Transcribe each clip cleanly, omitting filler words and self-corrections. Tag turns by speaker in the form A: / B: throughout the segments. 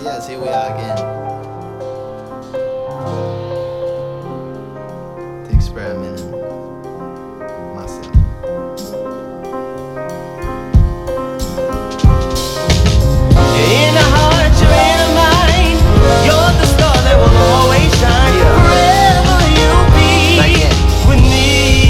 A: yes, here we are again. The experiment in myself.
B: You're in the heart, you're in the mind. You're the star that will always shine. Forever you'll be with me.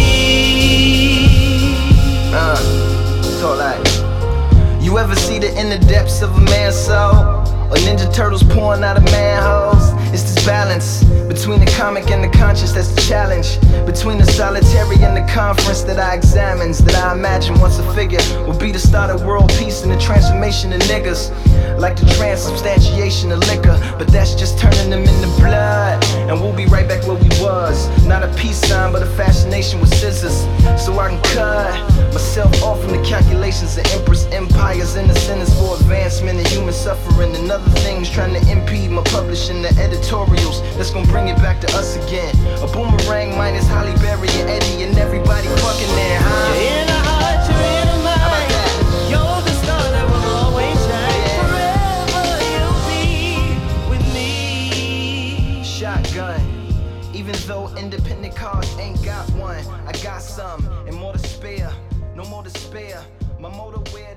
A: So like, you ever see the inner depths of a man's soul? Or Ninja Turtles pouring out of manholes? It's this balance between the comic and the conscious that's the challenge. Between the solitary and the conference that I examines. That I imagine once a figure will be the start of world peace and the transformation of niggas. Like the transubstantiation of liquor, but that's just turning them into blood. And we'll be right back where we was. Not a peace sign, but a fascination with scissors. So I can cut myself off from the calculations of emperors, empires, and the centers for advancement and human suffering. And other things trying to impede my publishing the editorials that's gonna bring it back to us again. A boomerang minus Holly Berry and Eddie and everybody fucking there, huh?
B: You're in the heart, you're in the mind.
A: How about that?
B: You're the star that will always shine. Forever you'll be with me.
A: Shotgun. Even though independent cars ain't got one, I got some and more to spare. No more to spare. My motor wear